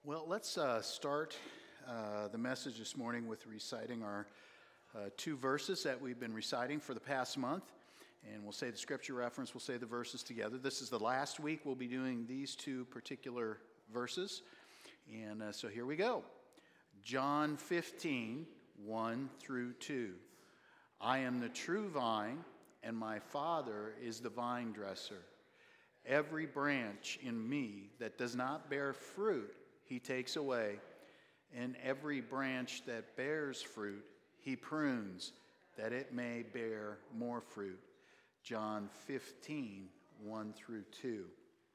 Well, let's start the message this morning with reciting our two verses that we've been reciting for the past month. And we'll say the scripture reference, we'll say the verses together. This is the last week we'll be doing these two particular verses. And so here we go. John 15, 1 through 2. I am the true vine, and my Father is the vine dresser. Every branch in me that does not bear fruit, he takes away, and every branch that bears fruit, he prunes, that it may bear more fruit. John 15, 1 through 2.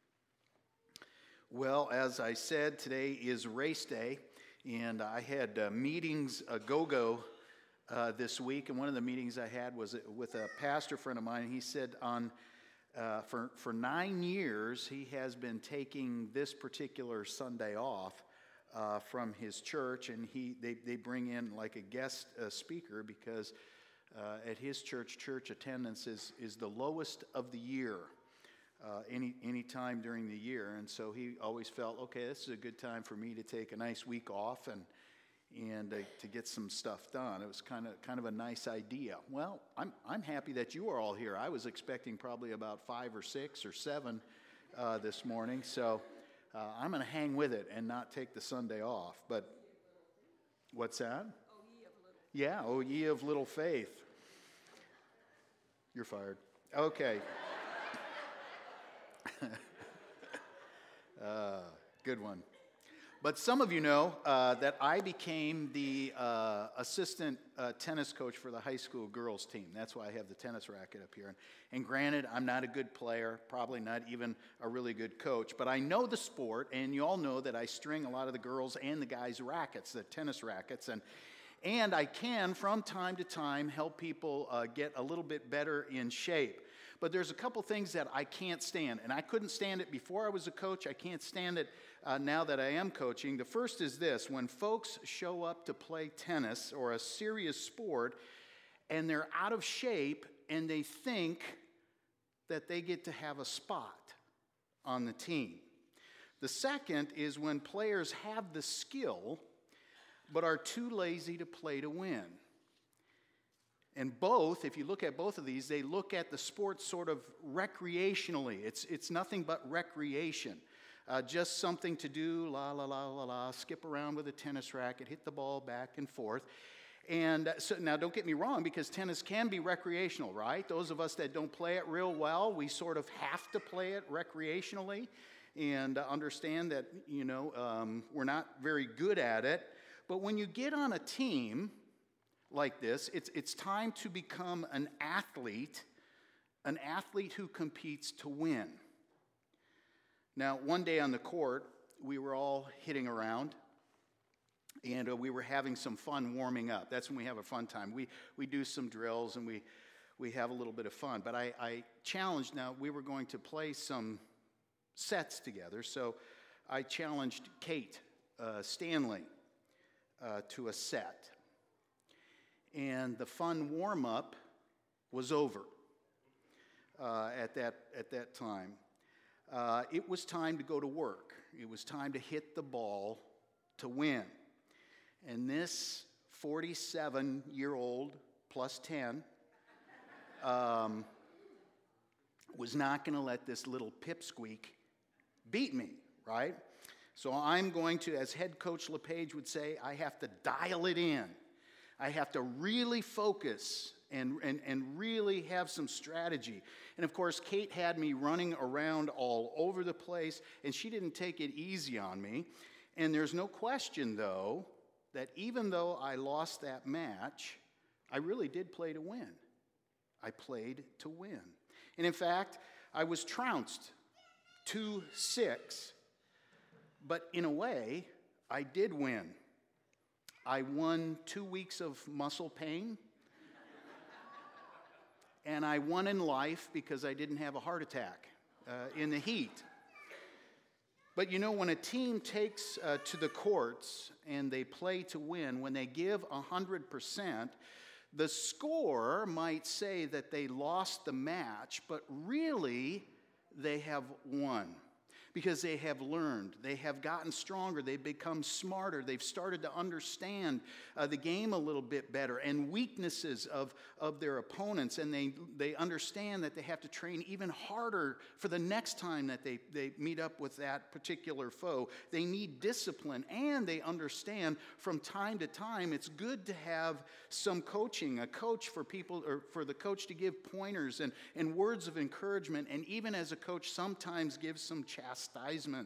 Well, as I said, today is race day, and I had meetings go this week, and one of the meetings I had was with a pastor friend of mine. He said for 9 years, he has been taking this particular Sunday off from his church, and they bring in like a guest speaker because at his church attendance is the lowest of the year, any time during the year, and so he always felt, okay, this is a good time for me to take a nice week off and to get some stuff done. It was kind of a nice idea. Well, I'm happy that you are all here. I was expecting probably about 5 or 6 or 7 this morning, so I'm going to hang with it and not take the Sunday off. But what's that? Oh, ye of little. Yeah, oh, ye of little faith. You're fired. Okay. Good one. But some of you know that I became the assistant tennis coach for the high school girls team. That's why I have the tennis racket up here. And granted, I'm not a good player, probably not even a really good coach, but I know the sport, and you all know that I string a lot of the girls and the guys' rackets, the tennis rackets, and I can, from time to time, help people get a little bit better in shape. But there's a couple things that I can't stand, and I couldn't stand it before I was a coach. I can't stand it now that I am coaching. The first is this: when folks show up to play tennis or a serious sport, and they're out of shape, and they think that they get to have a spot on the team. The second is when players have the skill, but are too lazy to play to win. And both, if you look at both of these, they look at the sport sort of recreationally. It's nothing but recreation. Just something to do, la, la, la, la, la, skip around with a tennis racket, hit the ball back and forth. And so now don't get me wrong, because tennis can be recreational, right? Those of us that don't play it real well, we sort of have to play it recreationally and understand that, we're not very good at it. But when you get on a team like this, it's time to become an athlete who competes to win. Now, one day on the court, we were all hitting around, and we were having some fun warming up. That's when we have a fun time. We do some drills, and we have a little bit of fun. But I challenged, now we were going to play some sets together, so I challenged Kate Stanley to a set. And the fun warm-up was over at that time. It was time to go to work. It was time to hit the ball to win. And this 47-year-old plus 10 was not going to let this little pipsqueak beat me, right? So I'm going to, as head coach LePage would say, I have to dial it in. I have to really focus and really have some strategy. And of course, Kate had me running around all over the place, and she didn't take it easy on me. And there's no question, though, that even though I lost that match, I really did play to win. I played to win. And in fact, I was trounced 2-6, but in a way, I did win. I won 2 weeks of muscle pain, and I won in life because I didn't have a heart attack in the heat. But when a team takes to the courts and they play to win, when they give 100%, the score might say that they lost the match, but really they have won. because they have learned, they have gotten stronger, they've become smarter, they've started to understand the game a little bit better and weaknesses of their opponents, and they understand that they have to train even harder for the next time that they meet up with that particular foe. They need discipline, and they understand from time to time it's good to have some coaching, a coach for people, or for the coach to give pointers and words of encouragement, and even as a coach sometimes gives some chastisement.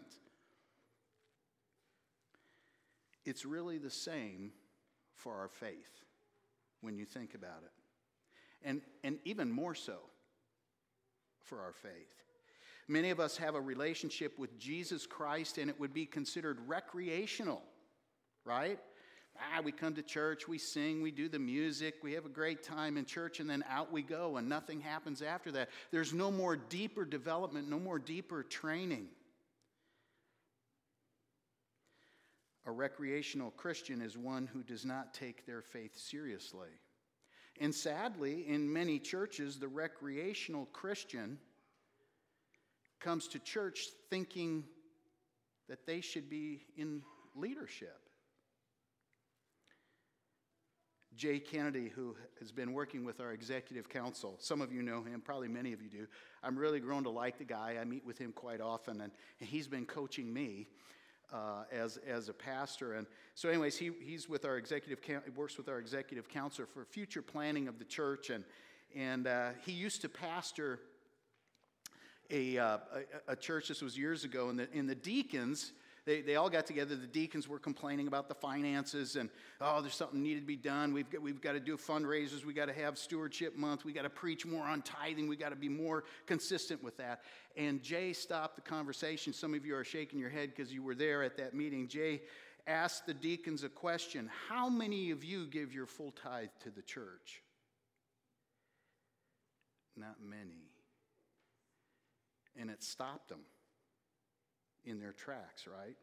It's really the same for our faith when you think about it. And even more so for our faith. Many of us have a relationship with Jesus Christ, and it would be considered recreational, right? We come to church, we sing, we do the music, we have a great time in church, and then out we go, and nothing happens after that. There's no more deeper development, no more deeper training. A recreational Christian is one who does not take their faith seriously. And sadly, in many churches, the recreational Christian comes to church thinking that they should be in leadership. Jay Kennedy, who has been working with our executive council, some of you know him, probably many of you do. I'm really grown to like the guy. I meet with him quite often, and he's been coaching me as a pastor. And so anyways, he's with our works with our executive council for future planning of the church, and he used to pastor a church. This was years ago, and the deacons, they all got together. The deacons were complaining about the finances, and there's something needed to be done. We've got to do fundraisers. We got to have stewardship month. We got to preach more on tithing. We got to be more consistent with that. And Jay stopped the conversation. Some of you are shaking your head because you were there at that meeting. Jay asked the deacons a question: how many of you give your full tithe to the church? Not many. And it stopped them in their tracks, right?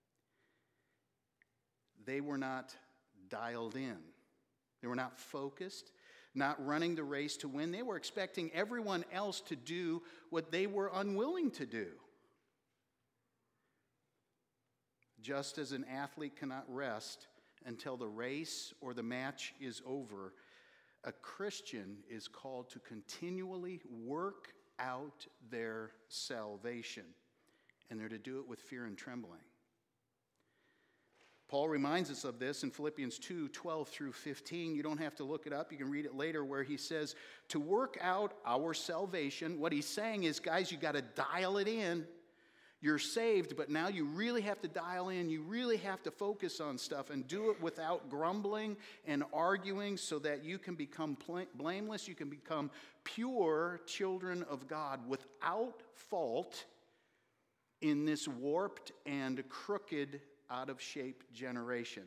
They were not dialed in. They were not focused, not running the race to win. They were expecting everyone else to do what they were unwilling to do. Just as an athlete cannot rest until the race or the match is over, a Christian is called to continually work out their salvation. And they're to do it with fear and trembling. Paul reminds us of this in Philippians 2:12 through 15. You don't have to look it up. You can read it later, where he says to work out our salvation. What he's saying is, guys, you got to dial it in. You're saved, but now you really have to dial in. You really have to focus on stuff and do it without grumbling and arguing, so that you can become blameless. You can become pure children of God without fault in this warped and crooked, out-of-shape generation.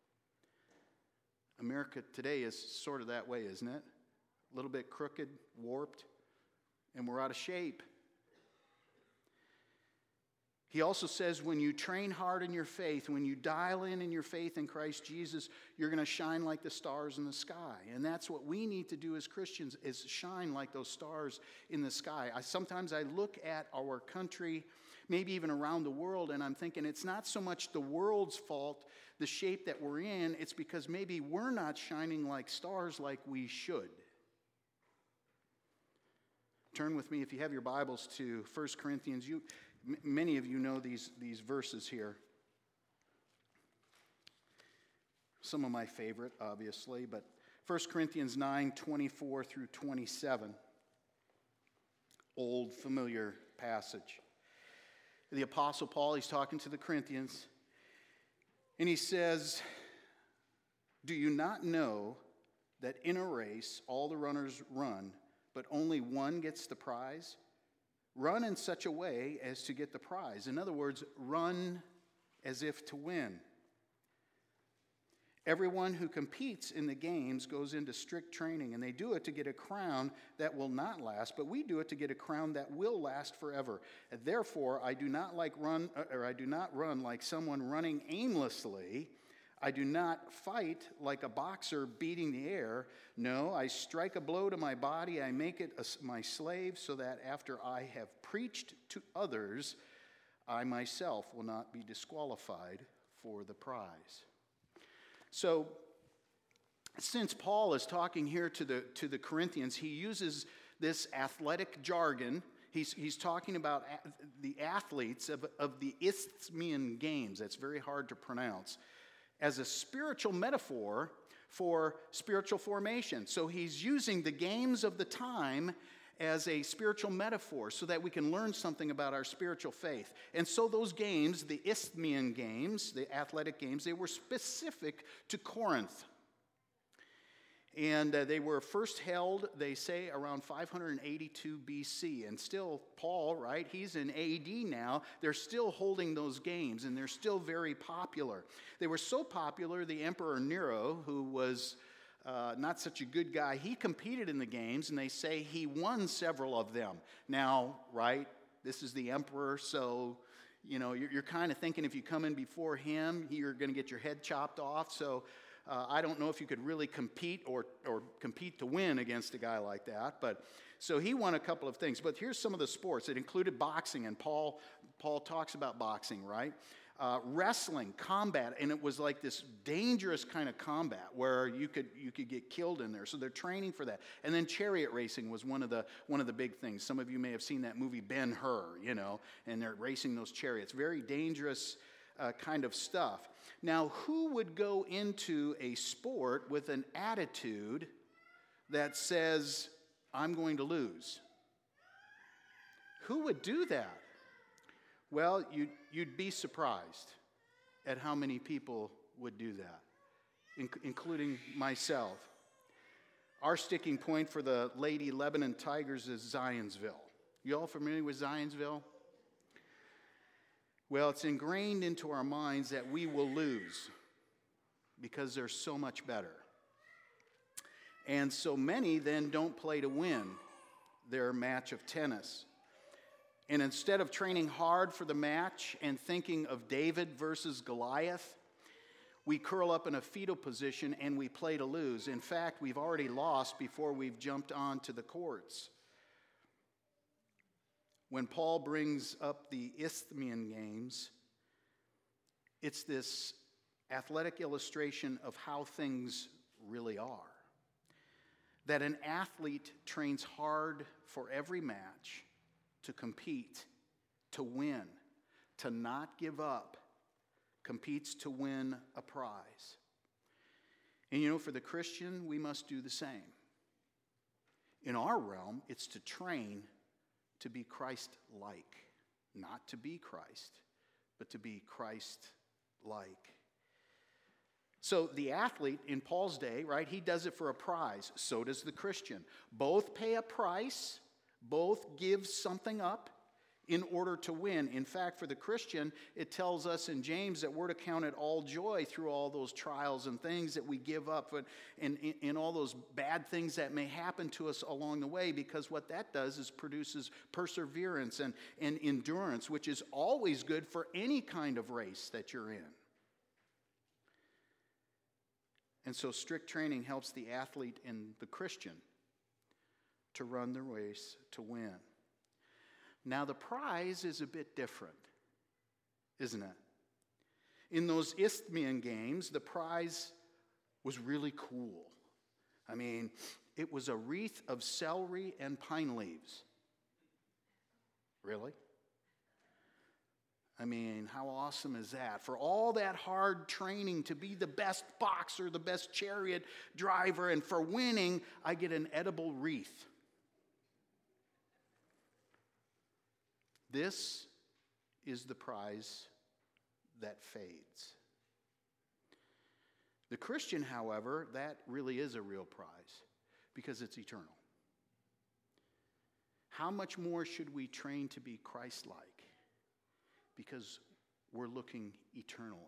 America today is sort of that way, isn't it? A little bit crooked, warped, and we're out of shape. He also says when you train hard in your faith, when you dial in your faith in Christ Jesus, you're going to shine like the stars in the sky. And that's what we need to do as Christians, is shine like those stars in the sky. Sometimes I look at our country, maybe even around the world, and I'm thinking it's not so much the world's fault, the shape that we're in. It's because maybe we're not shining like stars like we should. Turn with me, if you have your Bibles, to 1 Corinthians. Many of you know these verses here. Some of my favorite, obviously, but 1 Corinthians 9:24 through 27. Old, familiar passage. The Apostle Paul, he's talking to the Corinthians, and he says, do you not know that in a race all the runners run, but only one gets the prize? Run in such a way as to get the prize. In other words, run as if to win. Everyone who competes in the games goes into strict training, and they do it to get a crown that will not last, but we do it to get a crown that will last forever. And therefore, I do not run like someone running aimlessly. I do not fight like a boxer beating the air. No, I strike a blow to my body. I make it my slave, so that after I have preached to others, I myself will not be disqualified for the prize. So, since Paul is talking here to the Corinthians, he uses this athletic jargon. He's talking about the athletes of the Isthmian Games. That's very hard to pronounce. As a spiritual metaphor for spiritual formation. So he's using the games of the time as a spiritual metaphor so that we can learn something about our spiritual faith. And so those games, the Isthmian Games, the athletic games, they were specific to Corinth. And they were first held, they say, around 582 BC. And still, Paul, right, he's in AD now. They're still holding those games, and they're still very popular. They were so popular, the Emperor Nero, who was not such a good guy, he competed in the games, and they say he won several of them. Now, right, this is the emperor, so, you know, you're kind of thinking if you come in before him, you're going to get your head chopped off. So I don't know if you could really compete or compete to win against a guy like that. But so he won a couple of things. But here's some of the sports. It included boxing, and Paul talks about boxing, right? Wrestling, combat, and it was like this dangerous kind of combat where you could get killed in there. So they're training for that. And then chariot racing was one of the big things. Some of you may have seen that movie Ben-Hur, you know, and they're racing those chariots. Very dangerous kind of stuff. Now, who would go into a sport with an attitude that says, I'm going to lose? Who would do that? Well, you'd be surprised at how many people would do that, including myself. Our sticking point for the Lady Lebanon Tigers is Zionsville. You all familiar with Zionsville? Well, it's ingrained into our minds that we will lose because they're so much better. And so many then don't play to win their match of tennis. And instead of training hard for the match and thinking of David versus Goliath, we curl up in a fetal position and we play to lose. In fact, we've already lost before we've jumped onto the courts. When Paul brings up the Isthmian Games, it's this athletic illustration of how things really are. That an athlete trains hard for every match to compete, to win, to not give up, competes to win a prize. And you know, for the Christian, we must do the same. In our realm, it's to train to be Christ-like, not to be Christ, but to be Christ-like. So the athlete in Paul's day, right, he does it for a prize. So does the Christian. Both pay a price, both give something up in order to win. In fact, for the Christian, it tells us in James that we're to count it all joy through all those trials and things that we give up and all those bad things that may happen to us along the way, because what that does is produces perseverance and endurance, which is always good for any kind of race that you're in. And so strict training helps the athlete and the Christian to run the race to win. Now, the prize is a bit different, isn't it? In those Isthmian Games, the prize was really cool. I mean, it was a wreath of celery and pine leaves. Really? I mean, how awesome is that? For all that hard training to be the best boxer, the best chariot driver, and for winning, I get an edible wreath. This is the prize that fades. The Christian, however, that really is a real prize because it's eternal. How much more should we train to be Christ-like? Because we're looking eternally.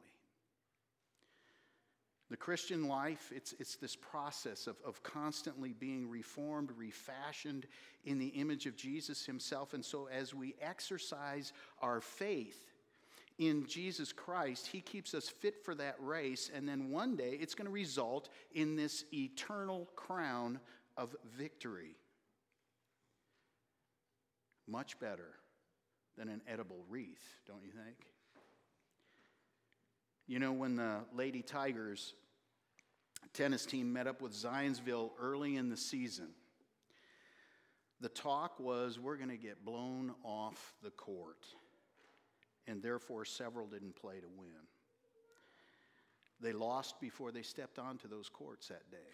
The Christian life, it's this process of constantly being reformed, refashioned in the image of Jesus himself. And so as we exercise our faith in Jesus Christ, he keeps us fit for that race. And then one day it's going to result in this eternal crown of victory. Much better than an edible wreath, don't you think? You know, when the Lady Tigers tennis team met up with Zionsville early in the season, the talk was, we're going to get blown off the court, and therefore several didn't play to win. They lost before they stepped onto those courts that day.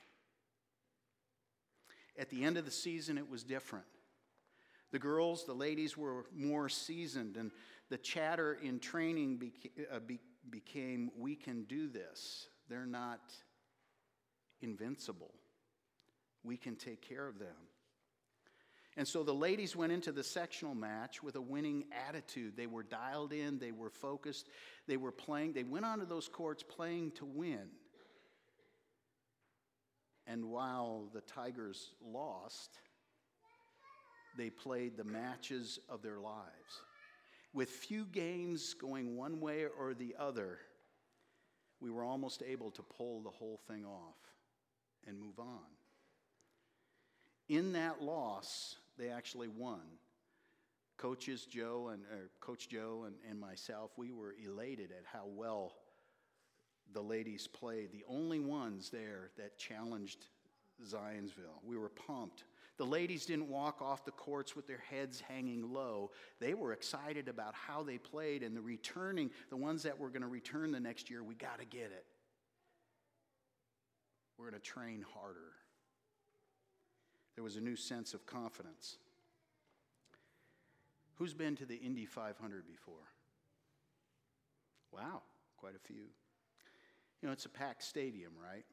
At the end of the season, it was different. The girls, the ladies were more seasoned, and the chatter in training became, we can do this. They're not invincible. We can take care of them. And so the ladies went into the sectional match with a winning attitude. They were dialed in, they were focused, they were playing. They went onto those courts playing to win. And while the Tigers lost, they played the matches of their lives. With few games going one way or the other, we were almost able to pull the whole thing off and move on. In that loss, they actually won. Coach Joe and myself, we were elated at how well the ladies played. The only ones there that challenged Zionsville. We were pumped. The ladies didn't walk off the courts with their heads hanging low. They were excited about how they played, and the ones that were going to return the next year, we got to get it. We're going to train harder. There was a new sense of confidence. Who's been to the Indy 500 before? Wow, quite a few. You know, it's a packed stadium, right?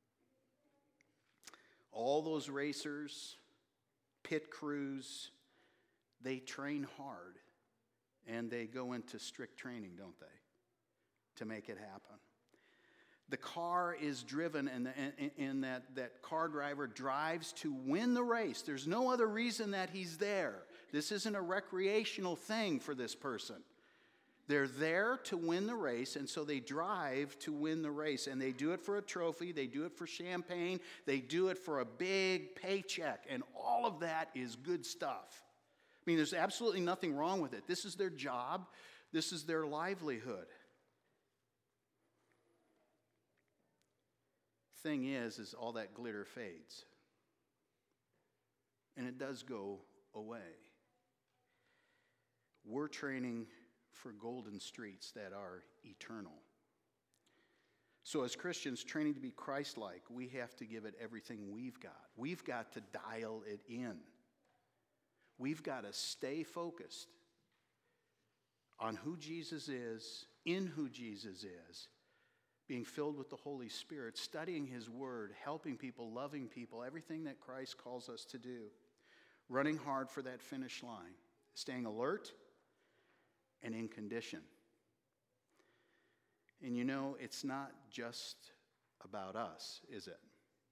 All those racers, pit crews, they train hard, and they go into strict training, don't they, to make it happen. The car is driven, and that car driver drives to win the race. There's no other reason that he's there. This isn't a recreational thing for this person. They're there to win the race, and so they drive to win the race. And they do it for a trophy. They do it for champagne. They do it for a big paycheck. And all of that is good stuff. I mean, there's absolutely nothing wrong with it. This is their job. This is their livelihood. Thing is all that glitter fades. And it does go away. We're training for golden streets that are eternal. So as Christians, training to be Christ-like, we have to give it everything we've got. We've got to dial it in. We've got to stay focused on who Jesus is, in who Jesus is, being filled with the Holy Spirit, studying His Word, helping people, loving people, everything that Christ calls us to do, running hard for that finish line, staying alert and in condition. And you know, it's not just about us, is it?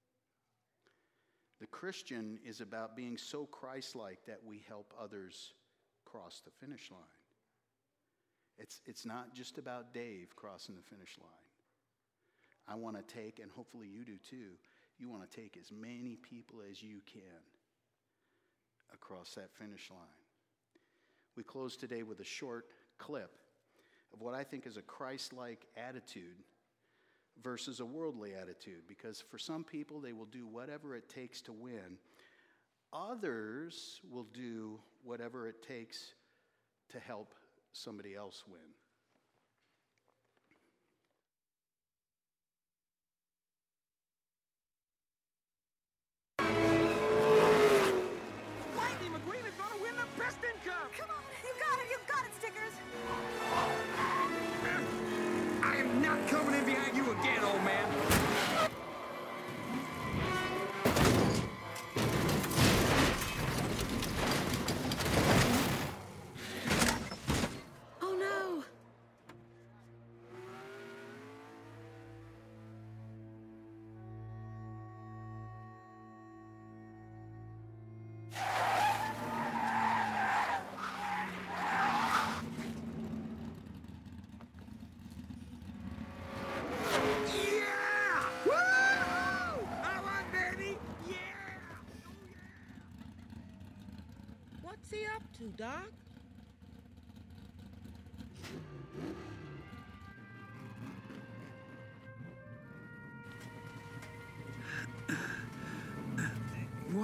The Christian is about being so Christ-like that we help others cross the finish line. It's not just about Dave crossing the finish line. I want to take, and hopefully you do too, you want to take as many people as you can across that finish line. We close today with a short clip of what I think is a Christ-like attitude versus a worldly attitude, because for some people they will do whatever it takes to win. Others will do whatever it takes to help somebody else win.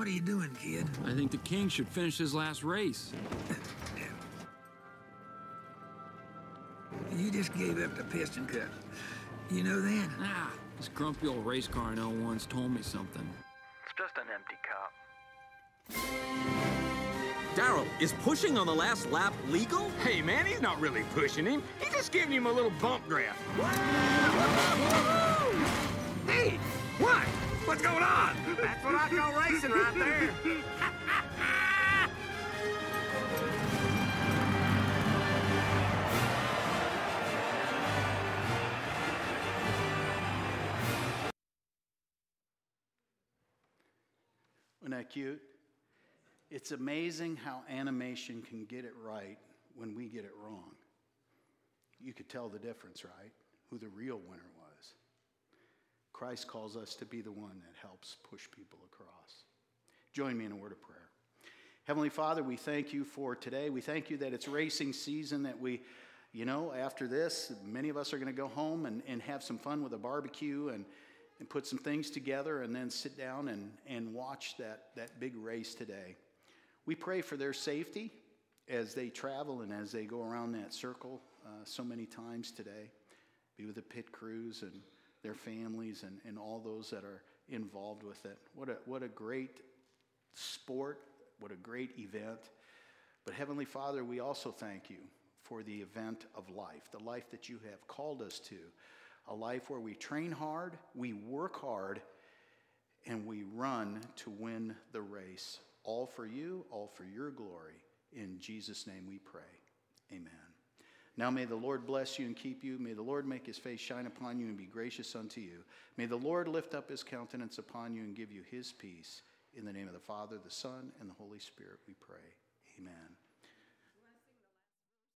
What are you doing, kid? I think the king should finish his last race. You just gave up the piston cup. You know that? Ah, this grumpy old race car I know once told me something. It's just an empty cup. Darrell, is pushing on the last lap legal? Hey, man, he's not really pushing him. He's just giving him a little bump draft. Hey, what? What's going on? That's what I call racing right there. Isn't that cute? It's amazing how animation can get it right when we get it wrong. You could tell the difference, right? Who the real winner was. Christ calls us to be the one that helps push people across. Join me in a word of prayer. Heavenly Father, we thank you for today. We thank you that it's racing season, that we, after this, many of us are going to go home and have some fun with a barbecue and put some things together and then sit down and watch that big race today. We pray for their safety as they travel and as they go around that circle so many times today. Be with the pit crews and their families and all those that are involved with it. What a great sport, what a great event. But Heavenly Father, we also thank you for the event of life, the life that you have called us to, a life where we train hard, we work hard, and we run to win the race. All for you, all for your glory. In Jesus' name we pray. Amen. Now may the Lord bless you and keep you. May the Lord make his face shine upon you and be gracious unto you. May the Lord lift up his countenance upon you and give you his peace. In the name of the Father, the Son, and the Holy Spirit we pray. Amen.